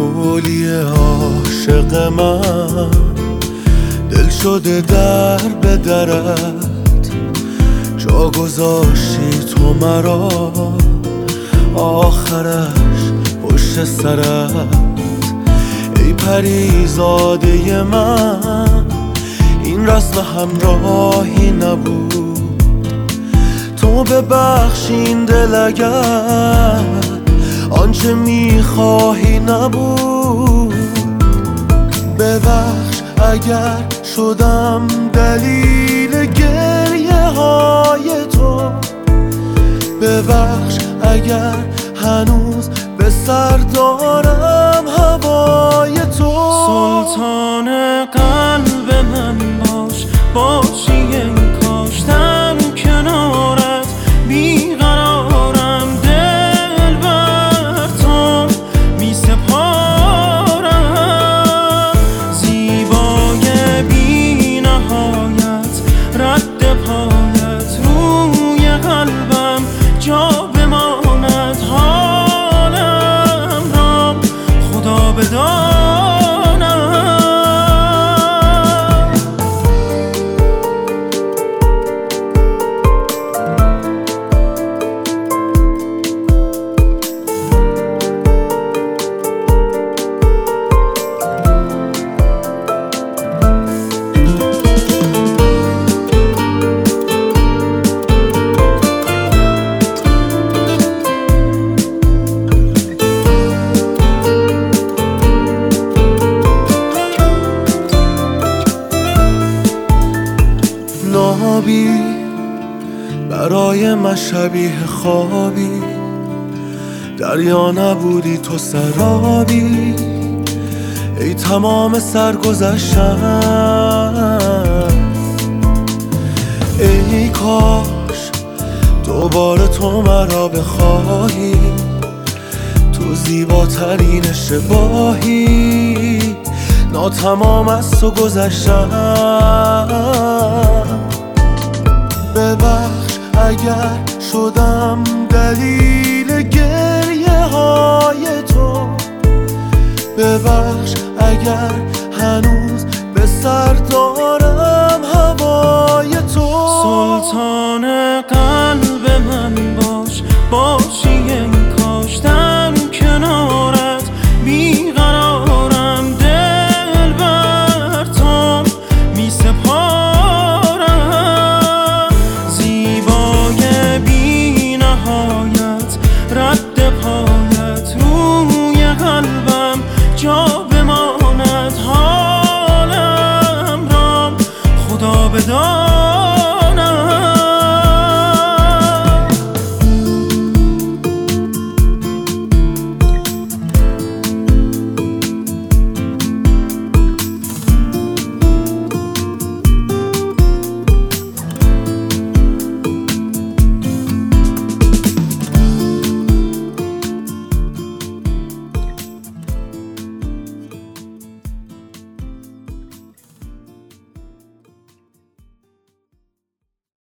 گلی عاشق من دل شده در به درت، جا گذاشتی تو مرا آخرش پشت سرت. ای پریزاده من این رسم همراهی نبود، تو ببخش این دل اگر آنچه میخواهی نبود. ببخش اگر شدم دلیل گریه های تو، ببخش اگر هنوز به سر دارم هوای تو. سلطان قلب من باش، باشی ای کاشتم کنارت، بیقرارم دل بر تو می سپارم. زیبای بی نهایت رد پایت روی قلبم جا بماند، حالم را خدا بداند. نابی برای من شبیه خوابی، دریا نبودی تو سرابی. ای تمام سرگذشتم، ای کاش دوباره تو مرا بخواهی، تو زیباترین اشتباهی، ناتمام از تو گذشتم. ببخش اگر شدم دلیل گریه های تو، ببخش اگر هنوز به سر دارم هوای تو. سلطان قلب من باش،